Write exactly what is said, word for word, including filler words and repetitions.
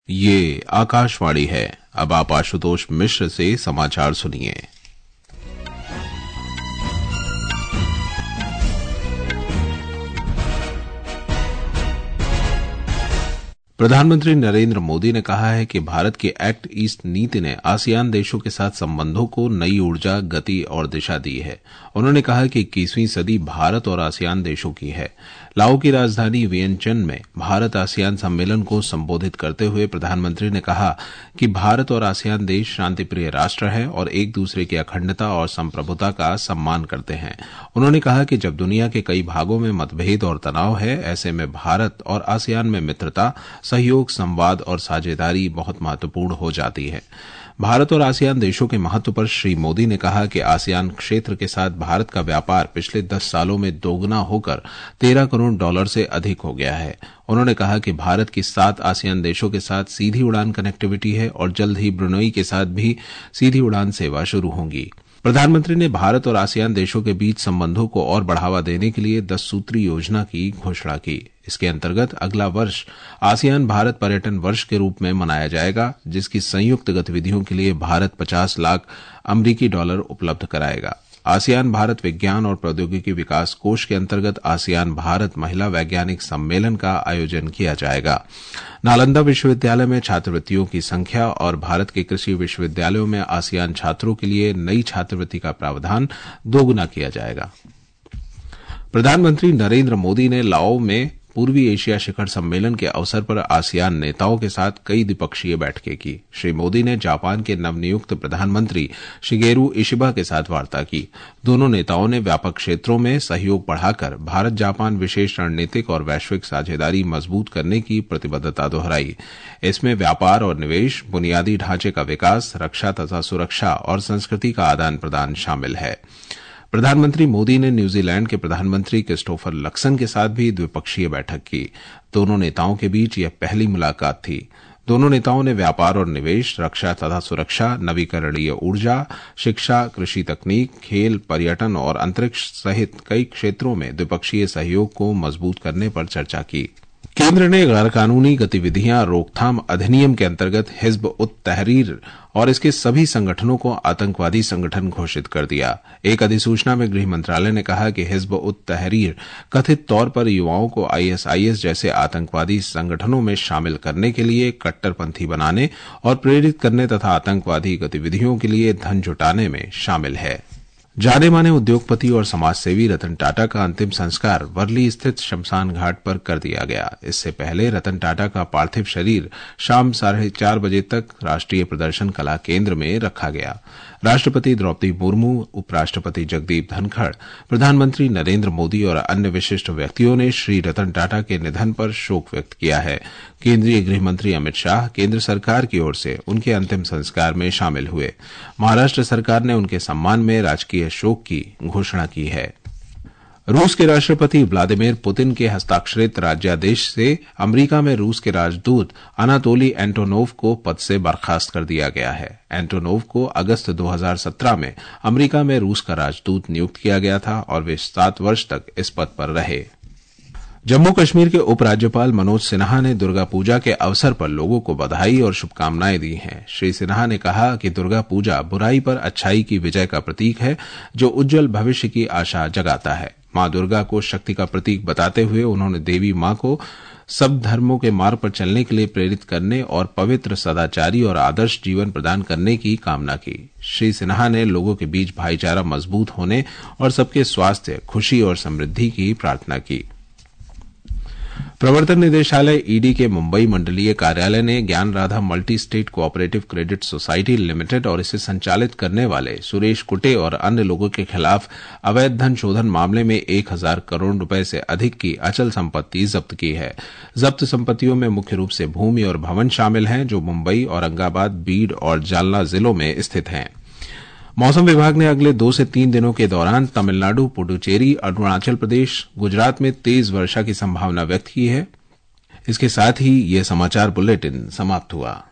ये आकाशवाणी है। अब आप आशुतोष मिश्र से समाचार सुनिए। प्रधानमंत्री नरेंद्र मोदी ने कहा है कि भारत की एक्ट ईस्ट नीति ने आसियान देशों के साथ संबंधों को नई ऊर्जा, गति और दिशा दी है। उन्होंने कहा कि इक्कीसवीं सदी भारत और आसियान देशों की है। लाओ की राजधानी वियनचन में भारत आसियान सम्मेलन को संबोधित करते हुए प्रधानमंत्री ने कहा कि भारत और आसियान देश शांतिप्रिय राष्ट्र हैं और एक दूसरे की अखंडता और संप्रभुता का सम्मान करते हैं। उन्होंने कहा कि जब दुनिया के कई भागों में मतभेद और तनाव है, ऐसे में भारत और आसियान में मित्रता, सहयोग, संवाद और साझेदारी बहुत महत्वपूर्ण हो जाती है। भारत और आसियान देशों के महत्व पर श्री मोदी ने कहा कि आसियान क्षेत्र के साथ भारत का व्यापार पिछले दस सालों में दोगुना होकर तेरह करोड़ डॉलर से अधिक हो गया है। उन्होंने कहा कि भारत की सात आसियान देशों के साथ सीधी उड़ान कनेक्टिविटी है और जल्द ही ब्रुनई के साथ भी सीधी उड़ान सेवा शुरू होगी। प्रधानमंत्री ने भारत और आसियान देशों के बीच संबंधों को और बढ़ावा देने के लिए दस सूत्री योजना की घोषणा की। इसके अंतर्गत अगला वर्ष आसियान भारत पर्यटन वर्ष के रूप में मनाया जाएगा, जिसकी संयुक्त गतिविधियों के लिए भारत पचास लाख अमरीकी डॉलर उपलब्ध कराएगा। आसियान भारत विज्ञान और प्रौद्योगिकी विकास कोष के अंतर्गत आसियान भारत महिला वैज्ञानिक सम्मेलन का आयोजन किया जाएगा। नालंदा विश्वविद्यालय में छात्रवृत्तियों की संख्या और भारत के कृषि विश्वविद्यालयों में आसियान छात्रों के लिए नई छात्रवृत्ति का प्रावधान दोगुना किया जाएगा। प्रधानमंत्री नरेंद्र मोदी ने लाओ में पूर्वी एशिया शिखर सम्मेलन के अवसर पर आसियान नेताओं के साथ कई द्विपक्षीय बैठकें की। श्री मोदी ने जापान के नवनियुक्त प्रधानमंत्री शिगेरू इशिबा के साथ वार्ता की। दोनों नेताओं ने व्यापक क्षेत्रों में सहयोग बढ़ाकर भारत जापान विशेष रणनीतिक और वैश्विक साझेदारी मजबूत करने की प्रतिबद्धता दोहराई। इसमें व्यापार और निवेश, बुनियादी ढांचे का विकास, रक्षा तथा सुरक्षा और संस्कृति का आदान प्रदान शामिल है। प्रधानमंत्री मोदी ने न्यूजीलैंड के प्रधानमंत्री क्रिस्टोफर लक्सन के साथ भी द्विपक्षीय बैठक की। दोनों नेताओं के बीच यह पहली मुलाकात थी। दोनों नेताओं ने व्यापार और निवेश, रक्षा तथा सुरक्षा, नवीकरणीय ऊर्जा, शिक्षा, कृषि तकनीक, खेल, पर्यटन और अंतरिक्ष सहित कई क्षेत्रों में द्विपक्षीय सहयोग को मजबूत करने पर चर्चा की। केंद्र ने गैरकानूनी गतिविधियां रोकथाम अधिनियम के अंतर्गत हिज़्ब उत तहरीर और इसके सभी संगठनों को आतंकवादी संगठन घोषित कर दिया। एक अधिसूचना में गृह मंत्रालय ने कहा कि हिज़्ब उत तहरीर कथित तौर पर युवाओं को आईएसआईएस जैसे आतंकवादी संगठनों में शामिल करने के लिए कट्टरपंथी बनाने और प्रेरित करने तथा आतंकवादी गतिविधियों के लिए धन जुटाने में शामिल है। जाने माने उद्योगपति और समाजसेवी रतन टाटा का अंतिम संस्कार वर्ली स्थित शमशान घाट पर कर दिया गया। इससे पहले रतन टाटा का पार्थिव शरीर शाम साढ़े चार बजे तक राष्ट्रीय प्रदर्शन कला केंद्र में रखा गया। राष्ट्रपति द्रौपदी मुर्मू, उपराष्ट्रपति जगदीप धनखड़, प्रधानमंत्री नरेंद्र मोदी और अन्य विशिष्ट व्यक्तियों ने श्री रतन टाटा के निधन पर शोक व्यक्त किया है। केंद्रीय गृह मंत्री अमित शाह केंद्र सरकार की ओर से उनके अंतिम संस्कार में शामिल हुए। महाराष्ट्र सरकार ने उनके सम्मान में राजकीय शोक की घोषणा की है। रूस के राष्ट्रपति व्लादिमीर पुतिन के हस्ताक्षरित राज्यादेश से अमेरिका में रूस के राजदूत अनातोली एंटोनोव को पद से बर्खास्त कर दिया गया है। एंटोनोव को अगस्त दो हज़ार सत्रह में अमेरिका में रूस का राजदूत नियुक्त किया गया था और वे सात वर्ष तक इस पद पर रहे। जम्मू कश्मीर के उपराज्यपाल मनोज सिन्हा ने दुर्गा पूजा के अवसर पर लोगों को बधाई और शुभकामनाएं दी हैं। श्री सिन्हा ने कहा कि दुर्गा पूजा बुराई पर अच्छाई की विजय का प्रतीक है, जो उज्जवल भविष्य की आशा जगाता है। मां दुर्गा को शक्ति का प्रतीक बताते हुए उन्होंने देवी मां को सब धर्मों के मार्ग पर चलने के लिए प्रेरित करने और पवित्र, सदाचारी और आदर्श जीवन प्रदान करने की कामना की। श्री सिन्हा ने लोगों के बीच भाईचारा मजबूत होने और सबके स्वास्थ्य, खुशी और समृद्धि की प्रार्थना की। प्रवर्तन निदेशालय ईडी के मुंबई मंडलीय कार्यालय ने Gyan Radha multi state cooperative credit society limited और इसे संचालित करने वाले सुरेश कुटे और अन्य लोगों के खिलाफ अवैध धन शोधन मामले में एक हजार करोड़ रुपए से अधिक की अचल संपत्ति जब्त की है। जब्त संपत्तियों में मुख्य रूप से भूमि और भवन शामिल हैं, जो मुंबई, औरंगाबाद, बीड और जालना जिलों में स्थित हैं। मौसम विभाग ने अगले दो से तीन दिनों के दौरान तमिलनाडु, पुडुचेरी, अरुणाचल प्रदेश, गुजरात में तेज वर्षा की संभावना व्यक्त की है। इसके साथ ही यह समाचार बुलेटिन समाप्त हुआ।